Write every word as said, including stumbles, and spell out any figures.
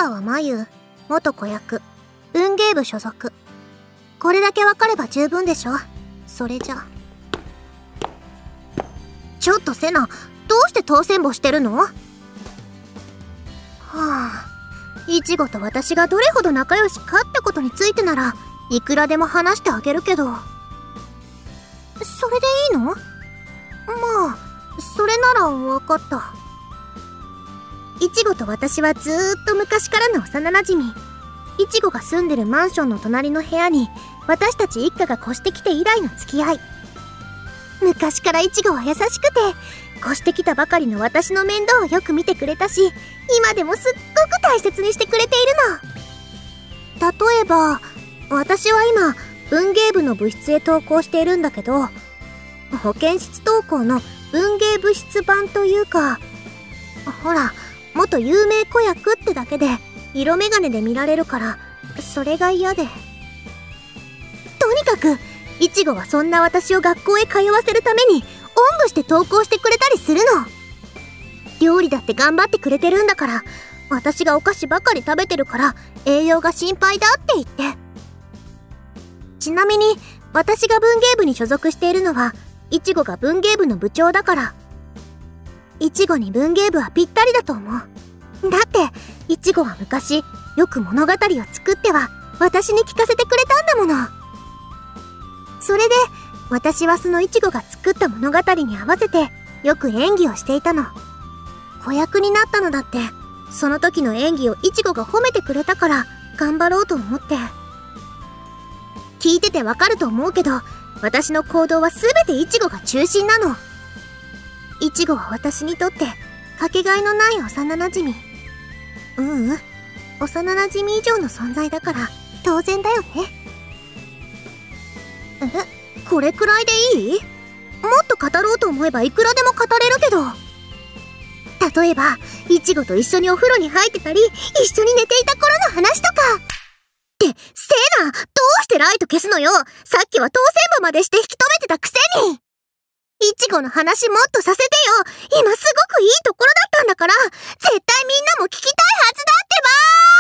川真由、元子役、文芸部所属。これだけわかれば十分でしょ。それじゃ。ちょっとセナ、どうして当選簿してるの？はあ、イチゴと私がどれほど仲良しかってことについてならいくらでも話してあげるけど。それでいいの？まあ、それならわかった。イチゴと私はずーっと昔からの幼なじみ。イチゴが住んでるマンションの隣の部屋に私たち一家が越してきて以来の付き合い。昔からイチゴは優しくて、越してきたばかりの私の面倒をよく見てくれたし、今でもすっごく大切にしてくれているの。例えば、私は今文芸部の部室へ登校しているんだけど、保健室登校の文芸部室版というか、ほら、元有名子役ってだけで色眼鏡で見られるから、それが嫌で。とにかくイチゴはそんな私を学校へ通わせるためにおんぶして登校してくれたりするの。料理だって頑張ってくれてるんだから、私がお菓子ばかり食べてるから栄養が心配だって言って。ちなみに私が文芸部に所属しているのはイチゴが文芸部の部長だから。イチゴに文芸部はぴったりだと思う。だってイチゴは昔よく物語を作っては私に聞かせてくれたんだもの。それで私はそのイチゴが作った物語に合わせてよく演技をしていたの。子役になったのだってその時の演技をイチゴが褒めてくれたから頑張ろうと思って。聞いててわかると思うけど、私の行動は全てイチゴが中心なの。イチゴは私にとってかけがえのない幼なじみ。ううん、幼なじみ以上の存在だから当然だよね。え、これくらいでいい？もっと語ろうと思えばいくらでも語れるけど。例えばイチゴと一緒にお風呂に入ってたり、一緒に寝ていた頃の話とか。ってセナ、どうしてライト消すのよ。さっきは当選簿までして引き止めてたくせに。イチゴの話もっとさせてよ。今すごくいいところだったんだから、絶対みんなも聞きたいはずだってばー。